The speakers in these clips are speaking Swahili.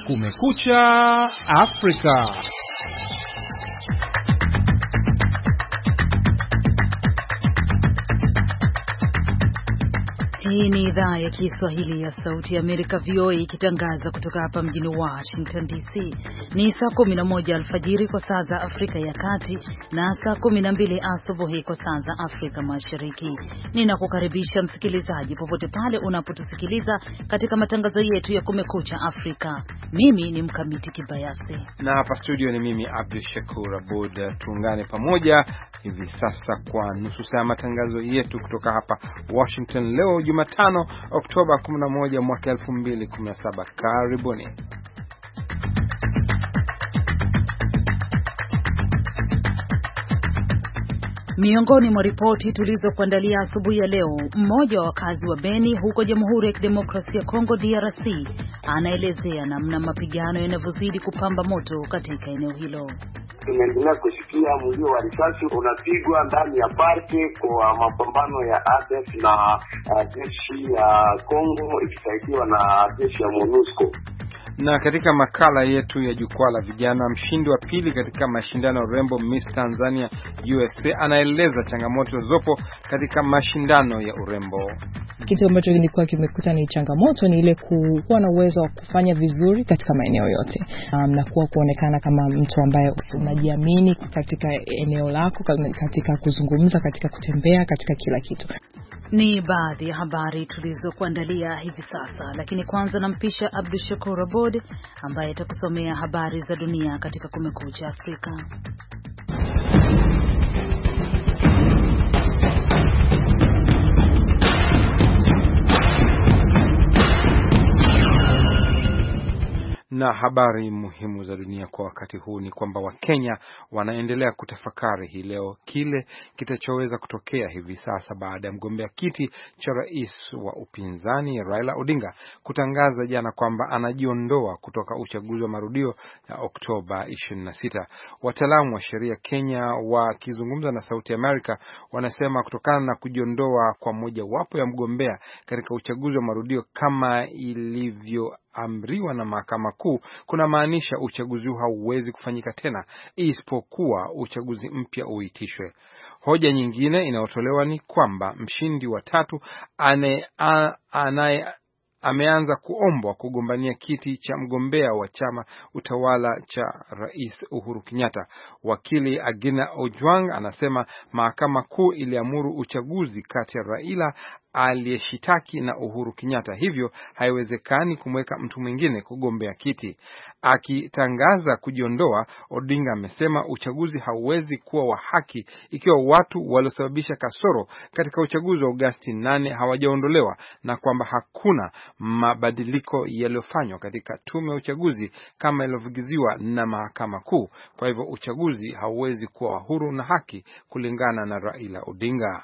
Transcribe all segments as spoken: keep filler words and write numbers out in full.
Kumekucha Afrika. Hii ni idhaa ya Kiswahili ya Sauti ya Amerika V O A ikitangaza kutoka hapa mjini Washington D C. Ni saa kumi na moja alfajiri kwa saa za Afrika ya Kati na saa kumi na mbili asubuhi kwa saa za Afrika Mashariki. Ninakukaribisha msikilizaji popote pale unapotusikiliza katika matangazo yetu ya Kumekucha Afrika. Mimi ni Mkamiti Kibayasi na hapa studio ni mimi Abdul Shakur Abud. Tuungane pamoja hivi sasa kwa nusu saa matangazo yetu kutoka hapa Washington leo Jumatano Oktoba kumi na moja mwaka elfu mbili kumi na saba. Karibuni. Miongoni mwa ripoti tulizokuandalia asubuhi ya leo, mmoja wa wakazi wa Beni huko Jamhuri ya Kidemokrasia ya Kongo D R C anaelezea namna mapigano yanavyozidi kupamba moto katika eneo hilo. Tunaendelea kusikia mlio wa risasi unapigwa ndani ya parke kwa mapambano ya A D F na uh, jeshi ya Kongo ikisaidiwa na jeshi ya MONUSCO. Na katika makala yetu ya jukwaa la vijana, mshindi wa pili katika mashindano Rembo Miss Tanzania U S A anaeleza changamoto zopo katika mashindano ya urembo. Kitu ambacho nilikuwa kimekuta ni changamoto ni ile kuwa na uwezo wa kufanya vizuri katika maeneo yote, um, na kuwa kuonekana kama mtu ambaye unajiamini katika eneo lako, katika kuzungumza, katika kutembea, katika kila kitu. Ni baadhi ya habari tulizokuandalia hivi sasa, lakini kwanza nampisha Abdul Shakur Abud ambaye atakusomea habari za dunia katika Kumekucha Afrika. Na habari muhimu za dunia kwa wakati huu ni kwamba Wakenya wanaendelea kutafakari hii leo kile kitachoweza kutokea hivi sasa baada ya mgombea kiti cha rais wa upinzani Raila Odinga kutangaza jana kwamba anajiondoa kutoka uchaguzi wa marudio ya Oktoba ishirini na sita. Wataalamu wa sheria Kenya wakizungumza na Sauti ya Amerika wanasema kutokana na kujiondoa kwa moja wapo ya mgombea katika uchaguzi wa marudio kama ilivyo amriwa na mahakama kuu, kuna maanisha uchaguzi huu hauwezi kufanyika tena isipokuwa uchaguzi mpya uitishwe. Hoja nyingine inayotolewa ni kwamba mshindi wa tatu ane anaye ameanza kuombwa kugombania kiti cha mgombea wa chama utawala cha Rais Uhuru Kenyatta. Wakili Agina Ojwang anasema mahakama kuu iliamuru uchaguzi kati ya Raila aliyeshitaki na Uhuru Kenyatta, hivyo haiwezekani kumweka mtu mwingine kugombea kiti. Akitangaza kujiondoa, Odinga amesema uchaguzi hauwezi kuwa wa haki ikiwa watu waliosababisha kasoro katika uchaguzi wa Agosti nane hawajaondolewa na kwamba hakuna mabadiliko yaliyofanywa katika tume ya uchaguzi kama ilivyogiziwa na mahakama kuu. Kwa hivyo uchaguzi hauwezi kuwa huru na haki kulingana na Raila Odinga.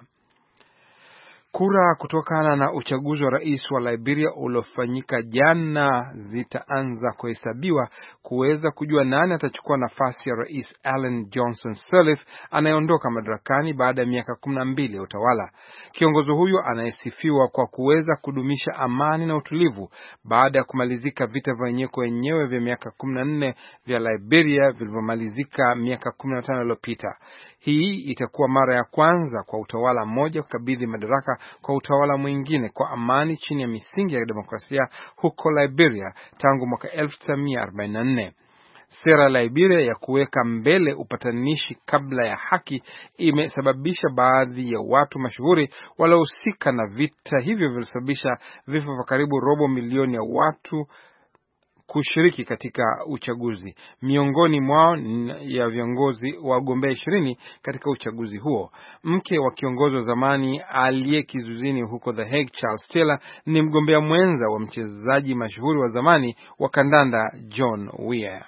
Kura kutokana na uchaguzi wa rais wa Liberia uliofanyika jana zitaanza kuhesabiwa kuweza kujua nani atachukua nafasi ya Rais Ellen Johnson Sirleaf anayeondoka madarakani baada ya miaka kumi na mbili ya utawala. Kiongozi huyo anayesifiwa kwa kuweza kudumisha amani na utulivu baada ya kumalizika vita vya wenyewe kwa wenyewe vya miaka kumi na nne vya Liberia vilivyomalizika miaka kumi na tano iliyopita. Hii itakuwa mara ya kwanza kwa utawala mmoja kukabidhi madaraka kwa utawala mwingine kwa amani chini ya misingi ya demokrasia huko Liberia tangu mwaka elfu tisa mia arobaini na nne. Sera Liberia ya kuweka mbele upatanishi kabla ya haki imesababisha baadhi ya watu mashuhuri waliohusika na vita hivyo vilisababisha vifo vya karibu robo milioni ya watu kushiriki katika uchaguzi. Miongoni mwao ya viongozi wa wagombea ishirini katika uchaguzi huo. Mke wa kiongozi wa zamani aliye kizuizini huko The Hague, Charles Taylor, ni mgombea mwenza wa mchezaji mashuhuri wa zamani wa kandanda John Weir.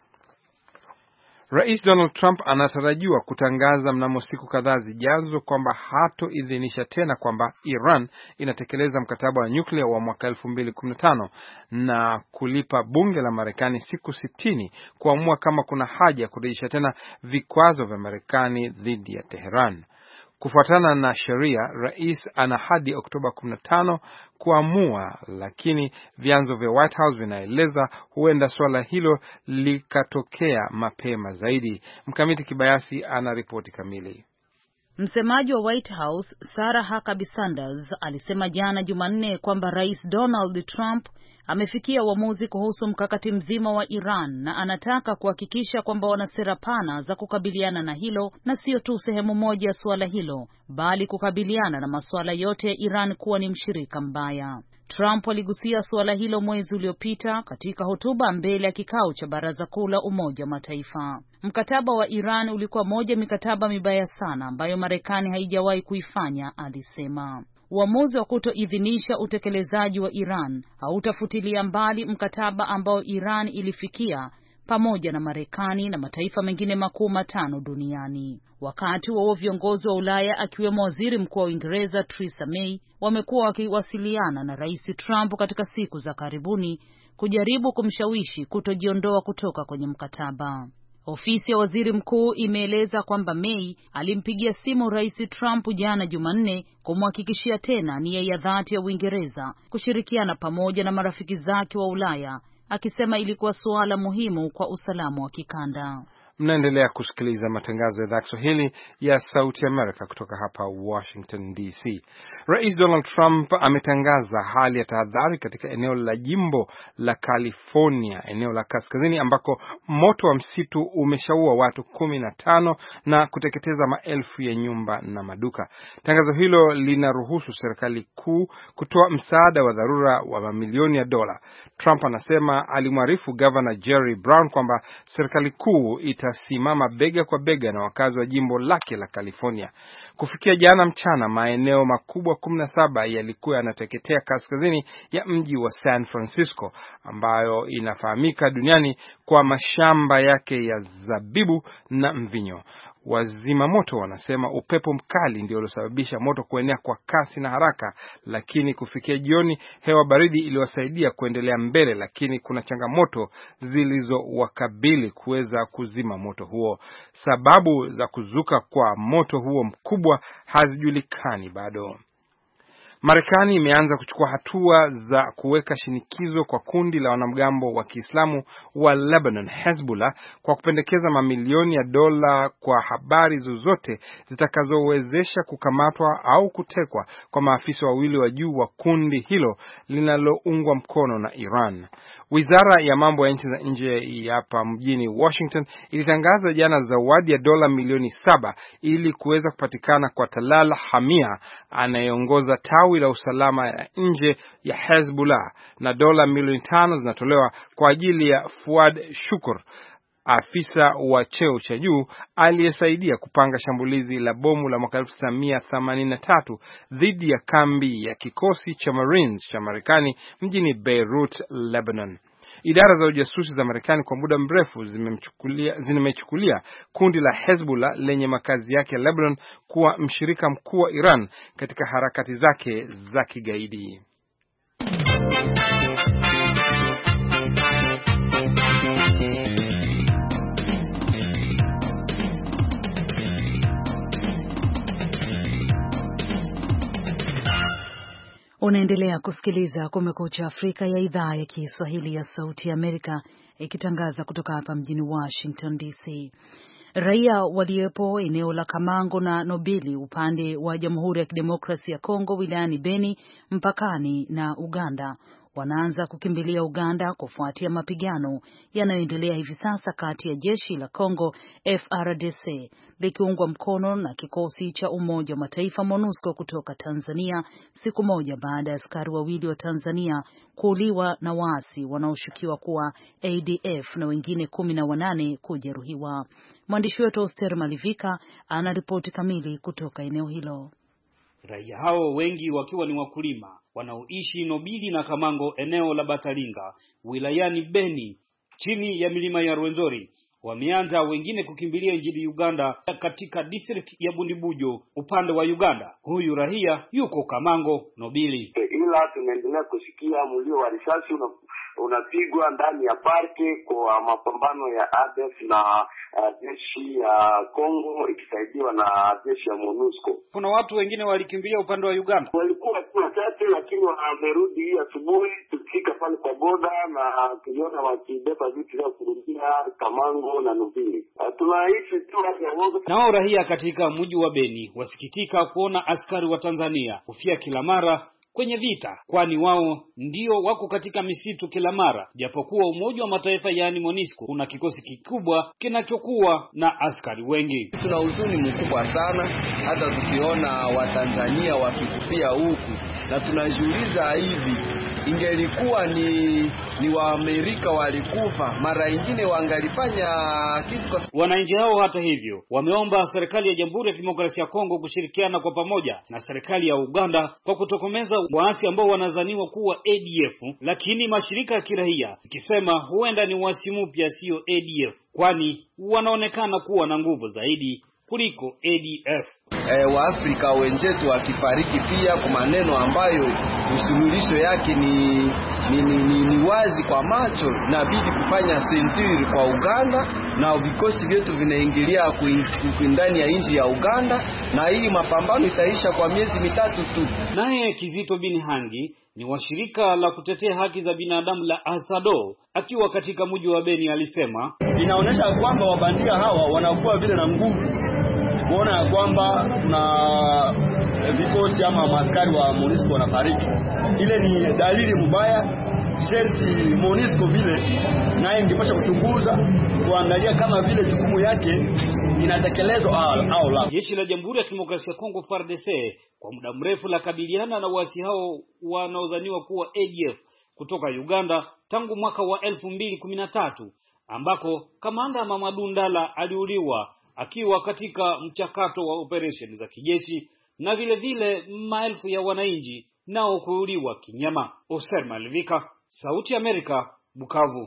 Rais Donald Trump anatarajiwa kutangaza mnamo siku kadhaa zijazo kwamba hatoidhinisha tena kwamba Iran inatekeleza mkataba wa nyuklia wa mwaka elfu mbili kumi na tano na kulipa bunge la Marekani siku sitini kuamua kama kuna haja ya kurejesha tena vikwazo vya Marekani dhidi ya Tehran. Kufuatana na sheria, rais ana hadi Oktoba kumi na tano kuamua, lakini vyanzo vya White House vinaeleza huenda swala hilo likatokea mapema zaidi. Mkamiti Kibayasi ana ripoti kamili. Msemaji wa White House Sarah Huckabee Sanders alisema jana Jumanne kwamba Rais Donald Trump amefikia uamuzi kuhusu mkakati mzima wa Iran na anataka kuhakikisha kwamba wana sera pana za kukabiliana na hilo, na sio tu sehemu moja ya suala hilo, bali kukabiliana na masuala yote ya Iran kuwa ni mshirika mbaya. Trump aligusia suala hilo mwezi uliopita katika hotuba mbele ya kikao cha Baraza Kuu la Umoja wa Mataifa. Mkataba wa Iran ulikuwa moja mikataba mibaya sana ambayo Marekani haijawahi kuifanya, alisema. Uamuzi wa kutoidhinisha utekelezaji wa Iran hautafutilia mbali mkataba ambao Iran ilifikia pamoja na Marekani na mataifa mengine makuu matano duniani. Wakati wao viongozi wa Ulaya akiwemo Waziri Mkuu wa Uingereza Theresa May wamekuwa wakiwasiliana na Rais Trump katika siku za karibuni kujaribu kumshawishi kutojiondoa kutoka kwenye mkataba. Ofisi ya Waziri Mkuu imeeleza kwamba May alimpigia simu Rais Trump jana Jumanne kumhakikishia tena nia ya dhati ya Uingereza kushirikiana pamoja na marafiki zake wa Ulaya, akisema ilikuwa suala muhimu kwa usalama wa kikanda. Mnaendelea kusikiliza matangazo ya idhaa ya Kiswahili ya Sauti Amerika kutoka hapa Washington D C. Rais Donald Trump ametangaza hali ya tahadhari katika eneo la jimbo la California, eneo la kaskazini ambako moto wa msitu umeshaua watu kumi na tano na kuteketeza maelfu ya nyumba na maduka. Tangazo hilo linaruhusu serikali kuu kutoa msaada wa dharura wa mamilioni ya dola. Trump anasema alimwarifu Governor Jerry Brown kwamba serikali kuu itasimama bega kwa bega na wakazi wa jimbo lake la California. Kufikia jana mchana, maeneo makubwa kumi na saba yalikuwa yanateketea kaskazini ya mji wa San Francisco, ambayo inafahamika duniani kwa mashamba yake ya zabibu na mvinyo. Wazima moto wanasema upepo mkali ndio uliosababisha moto kuenea kwa kasi na haraka, lakini kufikia jioni hewa baridi iliwasaidia kuendelea mbele, lakini kuna changamoto zilizowakabili kuweza kuzima moto huo. Sababu za kuzuka kwa moto huo mkubwa hazijulikani bado. Marekani imeanza kuchukua hatua za kuweka shinikizo kwa kundi la wanamgambo wa Kiislamu wa Lebanon, Hezbollah, kwa kupendekeza mamilioni ya dola kwa habari zozote zitakazowezesha kukamatwa au kutekwa kwa maafisa wawili wa juu wa kundi hilo linaloungwa mkono na Iran. Wizara ya mambo ya nchi za nje hapa mjini Washington ilitangaza jana zawadi ya dola milioni saba ili kuweza kupatikana kwa Talal Hamia anayeongoza tawi la usalama ya nje ya Hezbollah, na dola milioni tano zinatolewa kwa ajili ya Fuad Shukr, afisa wa cheo cha juu aliyesaidia kupanga shambulizi la bomu la mwaka elfu tisa mia themanini na tatu dhidi ya kambi ya kikosi cha Marines cha Marekani mjini Beirut, Lebanon. Idara za ujasusi za Marekani kwa muda mrefu zimemchukulia zimechukulia kundi la Hezbollah lenye makazi yake Lebanon kuwa mshirika mkuu wa Iran katika harakati zake za kigaidi. Unaendelea kusikiliza Kumekucha Afrika ya idhaa ya Kiswahili ya Sauti ya Amerika ikitangaza kutoka hapa mjini Washington D C. Raia waliopo eneo la Kamango na Nobili upande wa Jamhuri ya Kidemokrasia ya Kongo wilayani Beni mpakani na Uganda wanaanza kukimbilia Uganda kufuatia mapigano yanayoendelea hivi sasa kati ya jeshi la Kongo F R D C likiungwa mkono na kikosi cha Umoja wa Mataifa MONUSCO kutoka Tanzania, siku moja baada ya askari wawili wa Tanzania kuuliwa na waasi wanaoshukiwa kuwa A D F na wengine kumi na wanane kujeruhiwa. Mwandishi wetu Oster Malivika ana ripoti kamili kutoka eneo hilo. Raia hao wengi wakiwa ni wakulima wanaoishi Nobili na Kamango, eneo la Batalinga wilayani Beni chini ya milima ya Rwenzori, wameanza wengine kukimbilia nchini Uganda katika district ya Bundibujo upande wa Uganda. Huyu raia yuko Kamango Nobili. Ila tunaendelea kusikia mlio wa risasi una unapigwa ndani ya parke kwa mapambano ya A D F na uh, jeshi ya Kongo ikisaidiwa na jeshi ya MONUSCO. Kuna watu wengine walikimbilia upande wa Uganda. Walikuwa tu wachache, lakini wamerudi hii asubuhi. Tulifika pale kwa boda na tuliona wakibeba vitu vya kurudia Kamango na Nubili. Tunaishi tu hali ya woga. Nao raia katika mji wa Beni wasikitika kuona askari wa Tanzania kufia kila mara kwenye vita, kwani wao ndio wako katika misitu kila mara, japokuwa Umoja wa Mataifa yaani MONUSCO una kikosi kikubwa kinachokuwa na askari wengi. Tuna huzuni mkubwa sana hata tukiona Watanzania wakikufia huku, na tunajiuliza hivi, ingelikuwa ni ni Waamerika walikufa, mara nyingine wangalifanya kitu kwa... Wananchi hao hata hivyo wameomba serikali ya Jamhuri ya Kidemokrasia ya Kongo kushirikiana kwa pamoja na serikali ya Uganda kwa kutokomeza waasi ambao wanazaniwa kuwa A D F, lakini mashirika ya kiraia ikisema huenda ni waasi mpya sio A D F, kwani wanaonekana kuwa na nguvu zaidi kuliko A D F. E, Waafrika wenzetu wakifariki pia kwa maneno ambayo usuluhisho yake ni ni, ni, ni ni wazi kwa macho, inabidi kufanya sentiri kwa Uganda na vikosi vyetu vinaingilia ndani ya nchi ya Uganda, na hii mapambano itaisha kwa miezi mitatu tu. Naye Kizito Binhangi ni washirika la kutetea haki za binadamu la Asado, akiwa katika mji wa Beni, alisema inaonyesha kwamba wabandia hawa wanakuwa vile na nguvu kuona ya kwamba tuna vikosi ama maaskari wa MONUSCO wanafariki. Ile ni dalili mbaya. Sherti MONUSCO vile naye ingepasha kuchunguza, kuangalia kama vile jukumu yake inatekelezwa au la. Jeshi la Jamhuri ya Kidemokrasia ya Kongo F A R D C kwa muda mrefu la kabiliana na waasi hao wanaozaniwa kuwa A D F kutoka Uganda tangu mwaka wa elfu mbili kumi na tatu, ambako kamanda Mamadou Ndala aliuliwa akiwa katika mchakato wa operation za kijeshi, na vile vile maelfu ya wananchi nao kuuliwa kinyama. Oser Malvika, Sauti ya Amerika, Bukavu.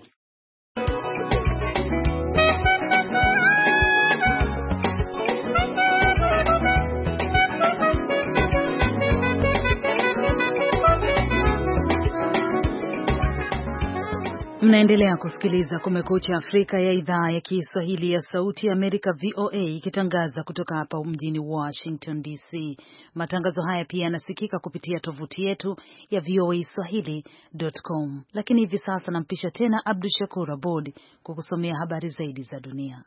Mnaendelea kusikiliza Kumekucha Afrika ya idhaa ya Kiswahili ya Sauti ya Amerika V O A ikitangaza kutoka hapa mjini Washington D C. Matangazo haya pia yanasikika kupitia tovuti yetu ya V O A swahili dot com. Lakini hivi sasa nampisha tena Abdu Shakur Abod kukusomea habari zaidi za dunia.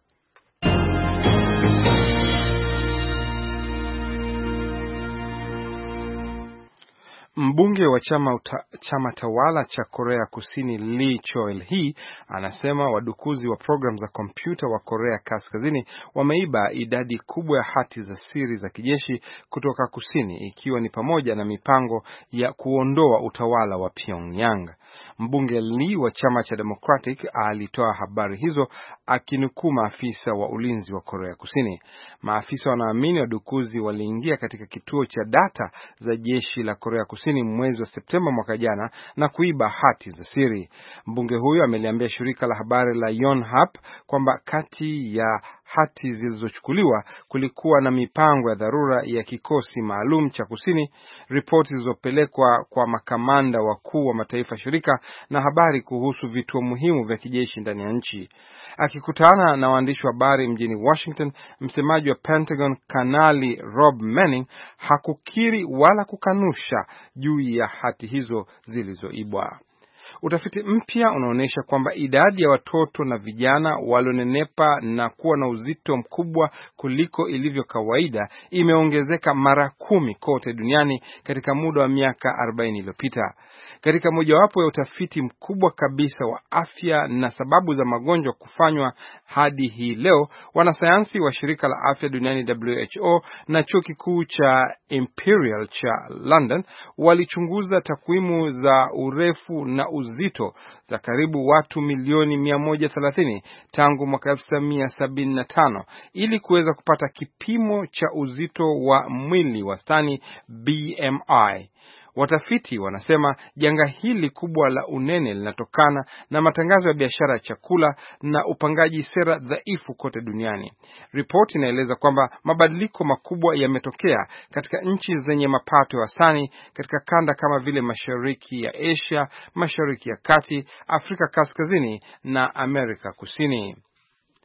Mbunge wa chama, uta, chama tawala cha Korea Kusini Lee Choel-hee anasema wadukuzi wa program za kompyuta wa Korea Kaskazini wameiba idadi kubwa ya hati za siri za kijeshi kutoka Kusini, ikiwa ni pamoja na mipango ya kuondoa utawala wa Pyongyang. Mbunge Lee wa chama cha Democratic alitoa habari hizo akinukuu maafisa wa ulinzi wa Korea Kusini. Maafisa wanaamini wadukuzi waliingia katika kituo cha data za jeshi la Korea Kusini mwezi wa Septemba mwaka jana na kuiba hati za siri. Mbunge huyo ameliambia shirika la habari la Yonhap kwamba kati ya hati zilizochukuliwa kulikuwa na mipango ya dharura ya kikosi maalum cha Kusini, ripoti zilizopelekwa kwa makamanda wakuu wa mataifa shirika na habari kuhusu vituo muhimu vya kijeshi ndani ya nchi. Akikutana na waandishi wa habari mjini Washington, msemaji wa Pentagon Kanali Rob Manning hakukiri wala kukanusha juu ya hati hizo zilizoibwa. Utafiti mpya unaonyesha kwamba idadi ya watoto na vijana walionenepa na kuwa na uzito mkubwa kuliko ilivyo kawaida imeongezeka mara kumi kote duniani katika muda wa miaka arobaini iliyopita. Katika mojawapo ya utafiti mkubwa kabisa wa afya na sababu za magonjwa kufanywa hadi hii leo, wanasayansi wa shirika la afya duniani W H O na chuo kikuu cha Imperial cha London walichunguza takwimu za urefu na uzito za karibu watu milioni mia moja thelathini tangu mwaka elfu tisa mia sabini na tano ili kuweza kupata kipimo cha uzito wa mwili wastani B M I. Watafiti wanasema janga hili kubwa la unene linatokana na matangazo ya biashara ya chakula na upangaji sera dhaifu kote duniani. Ripoti inaeleza kwamba mabadiliko makubwa yametokea katika nchi zenye mapato ya wastani katika kanda kama vile Mashariki ya Asia, Mashariki ya Kati, Afrika Kaskazini na Amerika Kusini.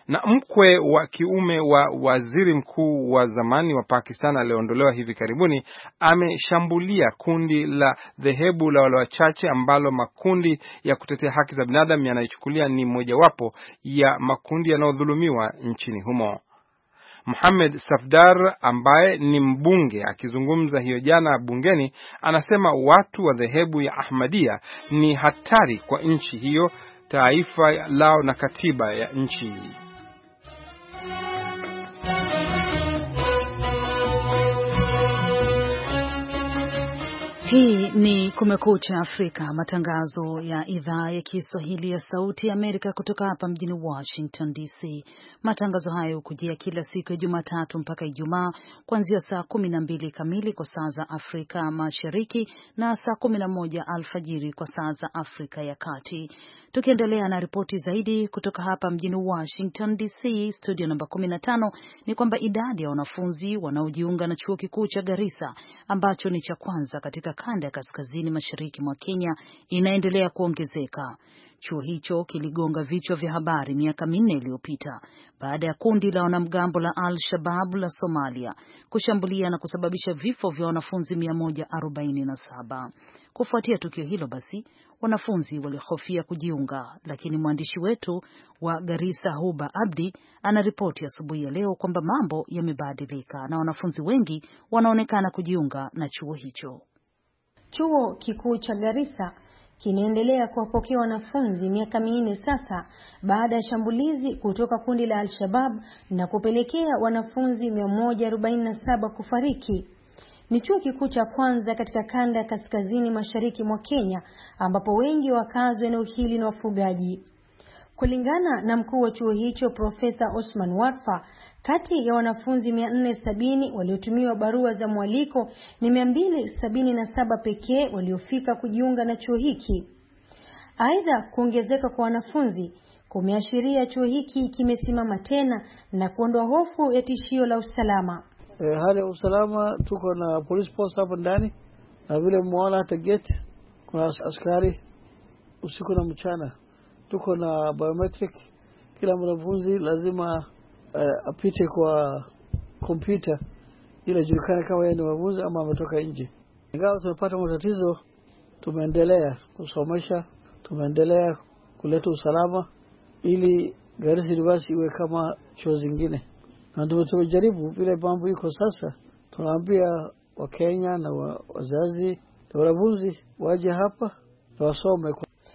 Na mkwe wa kiume wa waziri mkuu wa zamani wa Pakistan aliondolewa hivi karibuni ameshambulia kundi la dhehebu la wale wachache ambalo makundi ya kutetea haki za binadamu yanaichukulia ni mojawapo ya makundi yanayodhulumiwa nchini humo. Mohamed Safdar ambaye ni mbunge akizungumza hiyo jana bungeni anasema watu wa dhehebu ya Ahmadiyya ni hatari kwa nchi hiyo, taifa lao na katiba ya nchi. Hii ni Kumekucha Afrika, matangazo ya idhaa ya Kiswahili ya Sauti ya Amerika kutoka hapa mjini Washington D C. Matangazo hayo hukujia kila siku ya Jumatatu mpaka Ijumaa kuanzia saa kumi na mbili kamili kwa saa za Afrika Mashariki na saa kumi na moja alfajiri kwa saa za Afrika ya Kati. Tukiendelea na ripoti zaidi kutoka hapa mjini Washington D C, studio namba kumi na tano, ni kwamba idadi ya wanafunzi wanaojiunga na chuo kikuu cha Garissa ambacho ni cha kwanza katika kanda ya kaskazini mashariki mwa Kenya inaendelea kuongezeka. Chuo hicho kiligonga vichwa vya habari miaka minne iliyopita baada ya kundi la wanamgambo la Al-Shabaab la Somalia kushambulia na kusababisha vifo vya wanafunzi mia moja arobaini na saba. Kufuatia tukio hilo basi, wanafunzi walihofia kujiunga, lakini mwandishi wetu wa Garissa Huba Abdi anaripoti asubuhi ya leo kwamba mambo yamebadilika na wanafunzi wengi wanaonekana kujiunga na chuo hicho. Chuo kikuu cha Garissa kinaendelea kuwapokea wanafunzi miaka minne sasa baada ya shambulizi kutoka kundi la Al-Shabaab na kupelekea wanafunzi mia moja arobaini na saba kufariki. Ni chuo kikuu cha kwanza katika kanda ya kaskazini mashariki mwa Kenya ambapo wengi wakazi wa eneo hili na wafugaji. Kulingana na mkuu wa chuo hicho Profesa Osman Warfa, kati ya wanafunzi mia nne sabini waliotumiwa barua za mwaliko ni mia mbili sabini na saba pekee waliofika kujiunga na chuo hiki. Aidha, kuongezeka kwa wanafunzi kumeashiria chuo hiki kimesimama tena na kuondoa hofu ya tishio la usalama. E, hali ya usalama, tuko na police post hapo ndani na vile muona hata gate kuna askari usiku na mchana. Tuko na biometric, kila mwanafunzi lazima uh, apite kwa kompyuta ili julikane kama yeye ni mwanafunzi ama ametoka nje. Ingawa tumepata matatizo, tumeendelea kusomesha, tumeendelea kuleta usalama ili Garissa University iwe kama chuo zingine. Na tumejaribu vile mambo iko sasa, tunaambia Wakenya na wazazi na wanafunzi waje hapa na wasome.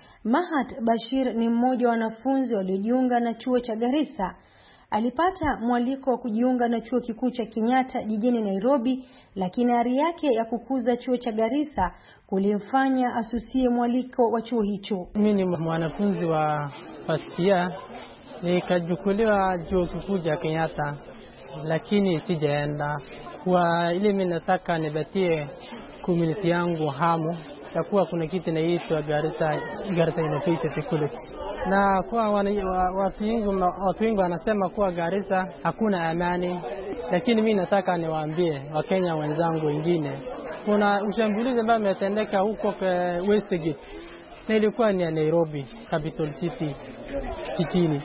Mahat Bashir ni mmoja wa wanafunzi waliojiunga na chuo cha Garissa. Alipata mwaliko wa kujiunga na chuo kikuu cha Kenyatta jijini Nairobi, lakini ari yake ya kukuza chuo cha Garissa kulimfanya asusie mwaliko wa chuo hicho. Mimi ni mwanafunzi wa first year, nikachukuliwa chuo kikuu cha Kenyatta, lakini sijaenda. Kwa ile mimi nataka nibatie community yangu hamu ya kuwa kuna kitu inaitwa Garissa Garissa University College. Na kwa watu wengi watu wengi wanasema kuwa Garissa hakuna amani, lakini mimi nataka niwaambie Wakenya wenzangu wengine, kuna ushambulizi ambao umetendeka huko kwa Westgate. Na ilikuwa ni Nairobi, capital city kitini.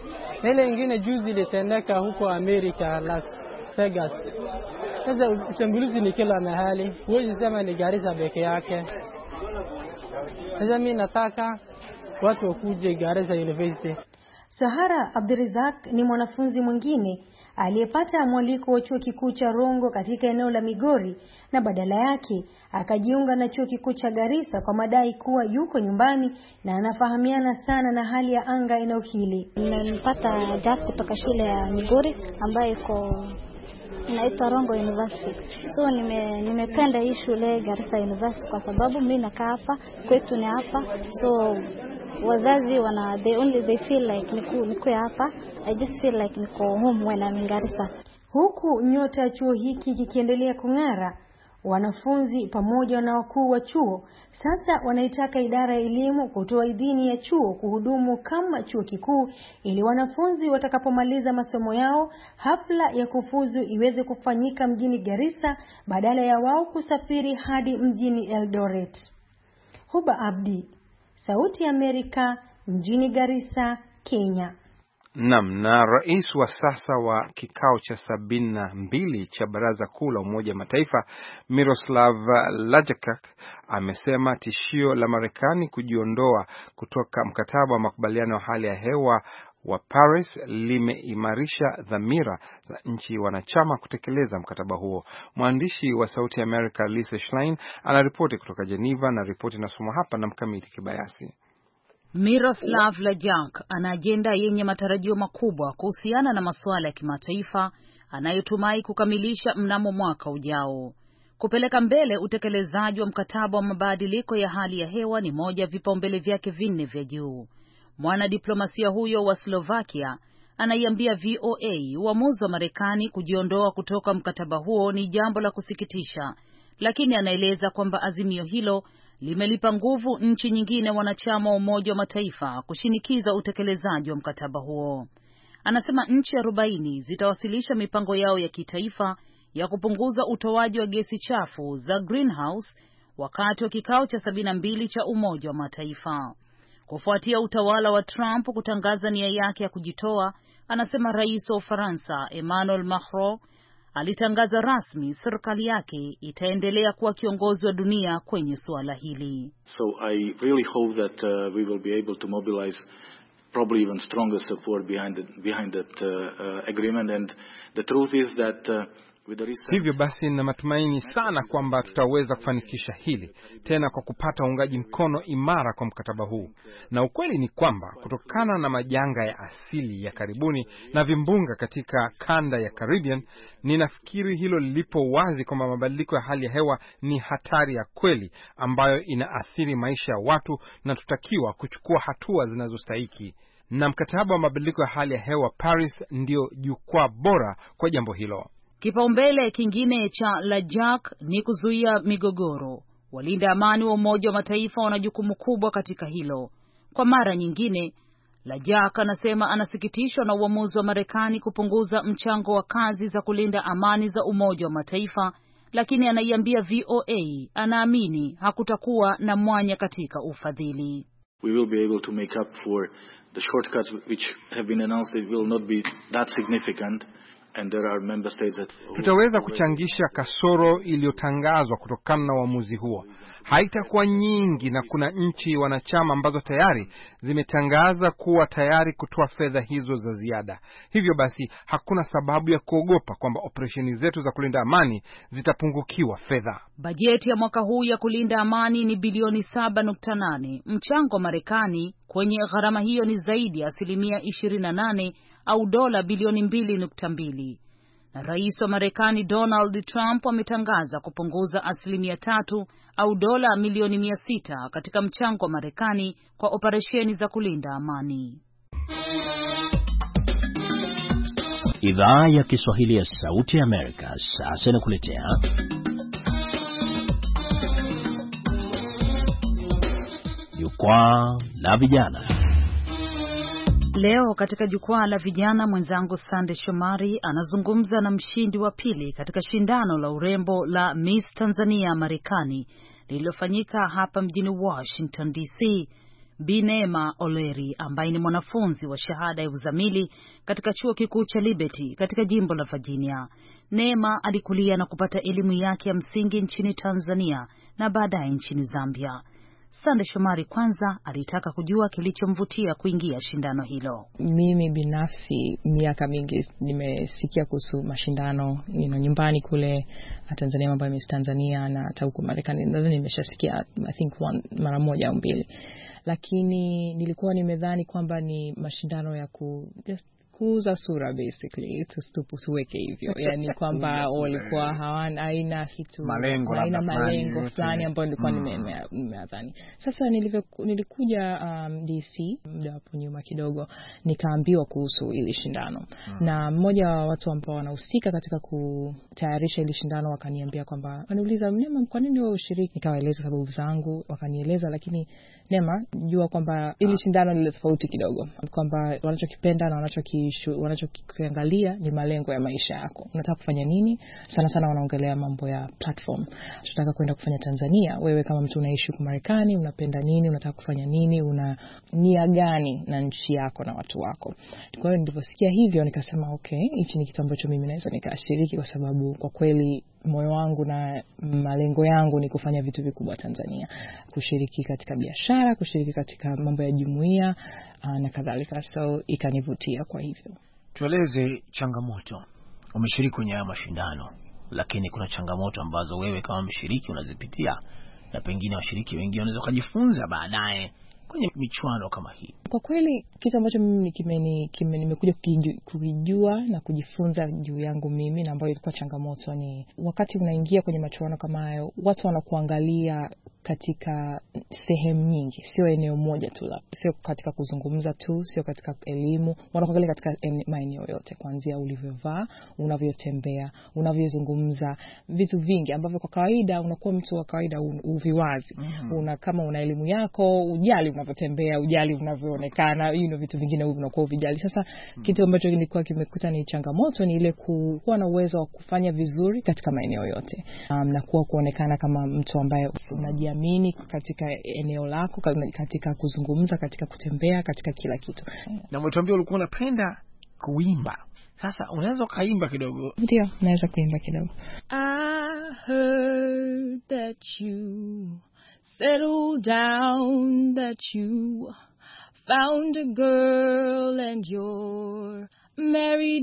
Na ile nyingine juzi ilitendeka huko America, Las Vegas. Sasa ushambulizi ni kila mahali, huwezi sema ni Garissa peke yake. Sasa mimi nataka watu wakuje Garissa University. Sahara Abdirizak ni mwanafunzi mwingine aliyepata mwaliko wa chuo kikuu cha Rongo katika eneo la Migori na badala yake akajiunga na chuo kikuu cha Garissa kwa madai kuwa yuko nyumbani na anafahamiana sana na hali ya anga eneo hili. Nimepata job kutoka shule ya Migori ambayo iko inaitwa Rongo University. So nime nimependa hii shule Garissa University kwa sababu mimi nakaa hapa, kwetu ni hapa. So wazazi wana they only they feel like niko niko hapa. I just feel like niko home when I'm in Garissa. Huku nyota ya chuo hiki kikiendelea kung'ara, wanafunzi pamoja na wakuu wa chuo sasa wanaitaka idara ya elimu kutoa idhini ya chuo kuhudumu kama chuo kikuu ili wanafunzi watakapomaliza masomo yao hafla ya kufuzu iweze kufanyika mjini Garissa badala ya wao kusafiri hadi mjini Eldoret. Huba Abdi, Sauti ya Amerika, mjini Garissa, Kenya. Naam, na rais wa sasa wa kikao cha sabini na mbili cha Baraza Kuu la Umoja Mataifa Miroslav Lajčák amesema tishio la Marekani kujiondoa kutoka mkataba wa makubaliano ya hali ya hewa wa Paris limeimarisha dhamira za nchi wanachama kutekeleza mkataba huo. Mwandishi wa Sauti ya Amerika Lisa Schlein anaripoti kutoka Geneva na ripoti inasomwa hapa na Mkamiti Kibayasi. Miroslav Lajčák ana ajenda yenye matarajio makubwa kuhusiana na masuala ya kimataifa anayotumai kukamilisha mnamo mwaka ujao. Kupeleka mbele utekelezaji wa mkataba wa mabadiliko ya hali ya hewa ni moja vipaumbele vyake vinne vya juu. Mwanadiplomasia huyo wa Slovakia anaiambia V O A uamuzi wa Marekani kujiondoa kutoka mkataba huo ni jambo la kusikitisha, lakini anaeleza kwamba azimio hilo limelipa nguvu nchi nyingine wanachama wa Umoja wa Mataifa kushinikiza utekelezaji wa mkataba huo. Anasema nchi arobaini zitawasilisha mipango yao ya kitaifa ya kupunguza utoaji wa gesi chafu za greenhouse wakati wa kikao cha sabini na mbili cha Umoja wa Mataifa. Kufuatia utawala wa Trump kutangaza nia yake ya kujitoa, anasema rais wa Ufaransa Emmanuel Macron alitangaza rasmi serikali yake itaendelea kuwa kiongozi wa dunia kwenye suala hili. So I really hope that uh, we will be able to mobilize probably even stronger support behind the, behind that uh, uh, agreement, and the truth is that uh, hivyo basi na matumaini sana kwamba tutaweza kufanikisha hili tena kwa kupata uungaji mkono imara kwa mkataba huu. Na ukweli ni kwamba kutokana na majanga ya asili ya karibuni na vimbunga katika kanda ya Caribbean, ninafikiri hilo lilipo wazi kwamba mabadiliko ya hali ya hewa ni hatari ya kweli ambayo inaathiri maisha ya watu na tutakiwa kuchukua hatua zinazostahiki. Na mkataba wa mabadiliko ya hali ya hewa Paris ndio jukwaa bora kwa jambo hilo. Kipaumbele kingine cha Lajčák ni kuzuia migogoro. Walinda amani wa Umoja wa Mataifa wana jukumu kubwa katika hilo. Kwa mara nyingine, Lajčák anasema anasikitishwa na uamuzi wa Marekani kupunguza mchango wa kazi za kulinda amani za Umoja wa Mataifa, lakini anaiambia V O A anaamini hakutakuwa na mwanya katika ufadhili. We will be able to make up for the shortcuts which have been announced. It will not be that significant. And there are member states that tutaweza kuchangisha kasoro iliyotangazwa kutokana na uamuzi huo. Haitakuwa nyingi na kuna nchi wanachama ambazo tayari zimetangaza kuwa tayari kutoa fedha hizo za ziada. Hivyo basi hakuna sababu ya kuogopa kwamba operesheni zetu za kulinda amani zitapungukiwa fedha. Bajeti ya mwaka huu ya kulinda amani ni bilioni saba nukta nane. Mchango wa Marekani kwenye gharama hiyo ni zaidi ya asilimia ishirini na nane au dola bilioni mbili nukta mbili. Na rais wa Marekani Donald Trump ametangaza kupunguza asilimia tatu au dola milioni mia sita katika mchango wa Marekani kwa operesheni za kulinda amani. Idhaa ya Kiswahili ya Sauti ya Amerika sasa inakuletea Jukwaa la Vijana. Leo katika Jukwaa la Vijana, mwenzangu Sande Shomari anazungumza na mshindi wa pili katika shindano la urembo la Miss Tanzania Marekani lililofanyika hapa mjini Washington D C, Bi Neema Oleri ambaye ni mwanafunzi wa shahada ya uzamili katika chuo kikuu cha Liberty katika jimbo la Virginia. Neema alikulia na kupata elimu yake ya msingi nchini Tanzania na baadaye nchini Zambia. Sande Shomari kwanza alitaka kujua kilichomvutia kuingia shindano hilo. Mimi binafsi miaka mingi nimesikia kuhusu mashindano nino nyumbani kule Tanzania, mambo ya Miss Tanzania na hata huko Marekani nadhani nimeshasikia I think one mara moja au mbili. Lakini nilikuwa nimedhani kwamba ni mashindano ya ku just kuuza sura basically tustupuweke hivyo, yani kwamba walikuwa hawana aina kitu malengo aina malengo fulani ambayo nilikuwa nimeadhani. Sasa nilivyo nilikuja um, D C muda hapo nyuma kidogo, nikaambiwa kuhusu ile shindano hmm. na mmoja wa watu ambao wanahusika katika kutayarisha ile shindano wakaniambia kwamba, waniuliza Neema, kwa nini wewe ushiriki? Nikawaeleza sababu zangu, wakanieleza, lakini Neema, jua kwamba ile shindano ni tofauti kidogo, kwamba wanachokipenda na wanachoki wanachokiangalia ni malengo ya maisha yako. Unataka kufanya nini? Sana sana wanaongelea mambo ya platform. Tunataka kwenda kufanya Tanzania. Wewe kama mtu unaishi huko Marekani, unapenda nini? Unataka kufanya nini? Una nia gani na nchi yako na watu wako? Kwa hiyo niliposikia hivyo nikasema okay, hichi ni kitu ambacho mimi naweza nikashiriki, kwa sababu kwa kweli moyo wangu na malengo yangu ni kufanya vitu vikubwa Tanzania, kushiriki katika biashara, kushiriki katika mambo ya jumuiya na kadhalika. So ikanivutia. Kwa hivyo tueleze changamoto. Umeshiriki kwenye haya mashindano, lakini kuna changamoto ambazo wewe kama mshiriki unazipitia, na pengine washiriki wengine wanaweza kujifunza baadaye kwenye michuano kama hii. Kwa kweli kitu ambacho mimi kimeni kime nimekuja kujua na kujifunza juu yangu mimi, na ambayo ilikuwa changamoto, ni wakati unaingia kwenye michuano kama hayo, watu wanakuangalia katika sehemu nyingi, sio eneo moja tu, la sio katika kuzungumza tu, sio katika elimu, wanakuangalia katika maeneo yote, kuanzia ulivyovaa, unavyotembea, unavyozungumza, vitu vingi ambavyo kwa kawaida unakuwa mtu wa kawaida uviwazi. Mm-hmm. Una kama una elimu yako, ujali unavyotembea, ujali unavyoonekana, you know, vitu vingine unakuwa uvijali. Sasa mm-hmm. kitu ambacho kilikuwa kimekuta ni changamoto ni ile kuwa na uwezo wa kufanya vizuri katika maeneo yote, um, na kuwa kuonekana kama mtu ambaye unajiamini katika eneo lako, katika kuzungumza, katika kutembea, katika kila kitu. Na mtuambie ulikuwa unapenda kuimba. Sasa unaweza kaimba kidogo? Ndio, naweza kuimba kidogo. I heard that you settled down, that you found a girl and you're married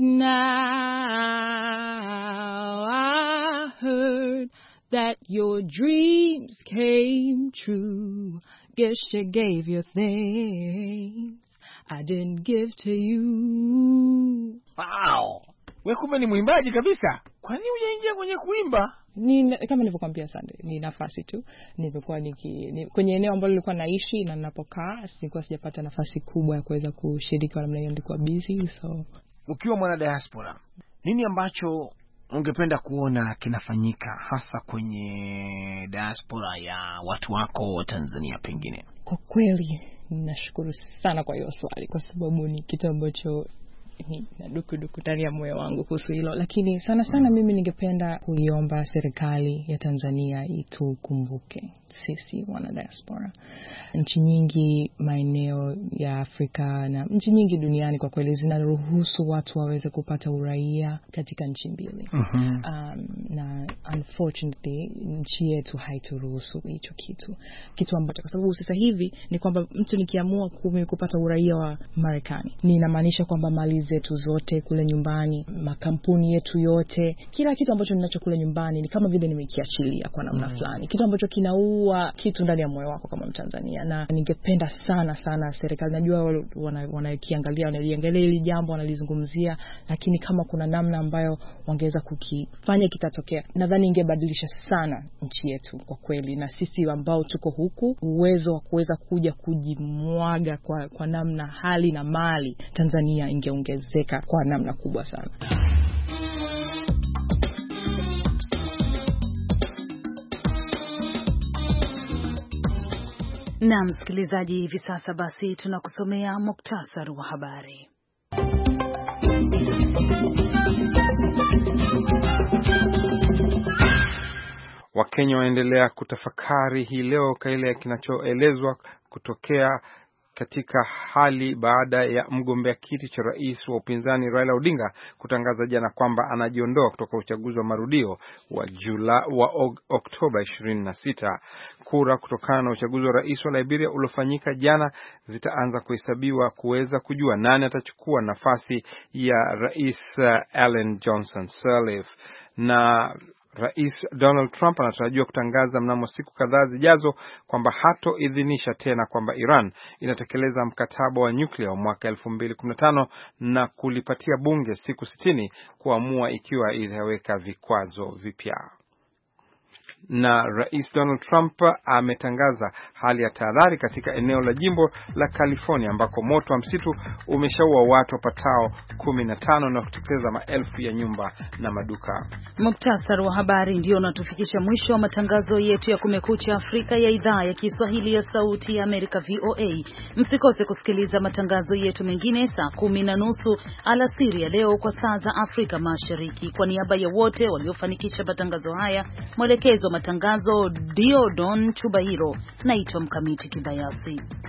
now. I heard that your dreams came true. Guess she gave you things I didn't give to you. Wow! Wewe kumbe ni mwimbaji kabisa. Kwa nini hujaingia kwenye kuimba? Ni kama nilivyokuambia Sunday, ni nafasi tu. Nimekuwa niki ni, kwenye eneo ambalo nilikuwa naishi na ninapokaa, sikuwa sijapata nafasi kubwa ya kuweza kushiriki, kwa namna hiyo nilikuwa busy. So ukiwa mwana diaspora, nini ambacho ungependa kuona kinafanyika hasa kwenye diaspora ya watu wako wa Tanzania pengine? Kwa kweli nashukuru sana kwa hiyo swali, kwa sababu ni kitu ambacho na duku duku ndani ya moyo wangu kuhusu hilo. Lakini sana sana mimi ningependa kuiomba serikali ya Tanzania itukumbuke sisi wana diaspora. Nchi nyingi maeneo ya Afrika na nchi nyingi duniani kwa kweli zinaruhusu watu waweze kupata uraia katika nchi mbili. Mm-hmm. Um, na unfortunately nchi yetu haituruhusu hicho kitu. Kitu ambacho kwa sababu sasa hivi ni kwamba mtu nikiamua kupata uraia wa Marekani, ni inamaanisha kwamba mali zetu zote kule nyumbani, makampuni yetu yote, kila kitu ambacho ninacho kule nyumbani ni kama vile nimekiachilia kwa namna fulani. Mm-hmm. Kitu ambacho kinaua kitu ndani ya moyo wako kama Mtanzania. Na ningependa sana sana serikali, najua wanakiangalia wana wanaliangalia hili jambo, wanalizungumzia, lakini kama kuna namna ambayo wangeweza kukifanya kikatokea, nadhani ingebadilisha sana nchi yetu kwa kweli. Na sisi ambao tuko huku, uwezo wa kuweza kuja kujimwaga kwa kwa namna hali na mali Tanzania ingeongezeka kwa namna kubwa sana. Na msikilizaji, hivi sasa basi tunakusomea muktasari wa habari. Wakenya waendelea kutafakari hii leo kile kinachoelezwa kutokea katika hali baada ya mgombea kiti cha rais wa upinzani Raila Odinga kutangaza jana kwamba anajiondoa kutoka uchaguzi wa marudio wa Jula wa Oktoba ishirini na sita. Kura kutokana na uchaguzi wa rais wa Liberia uliofanyika jana zitaanza kuhesabiwa kuweza kujua nani atachukua nafasi ya Rais Ellen Johnson Sirleaf. Na Rais Donald Trump anatarajiwa kutangaza mnamo siku kadhaa zijazo kwamba hatoidhinisha tena kwamba Iran inatekeleza mkataba wa nyuklia wa mwaka elfu mbili kumi na tano na kulipatia bunge siku sitini kuamua ikiwa itaweka vikwazo vipya. Na Rais Donald Trump ametangaza hali ya tahadhari katika eneo la jimbo la California ambako moto wa msitu umeshaua watu wapatao kumi na tano na kuteketeza maelfu ya nyumba na maduka. Muktasari wa habari ndio unatufikisha mwisho wa matangazo yetu ya Kumekucha Afrika ya idhaa ya Kiswahili ya Sauti ya Amerika V O A. Msikose kusikiliza matangazo yetu mengine saa kumi na nusu alasiri ya leo kwa saa za Afrika Mashariki. Kwa niaba ya wote waliofanikisha matangazo haya, mwelekezo matangazo Diodon Chubahiro, naitwa Mkamiti Kibayasi.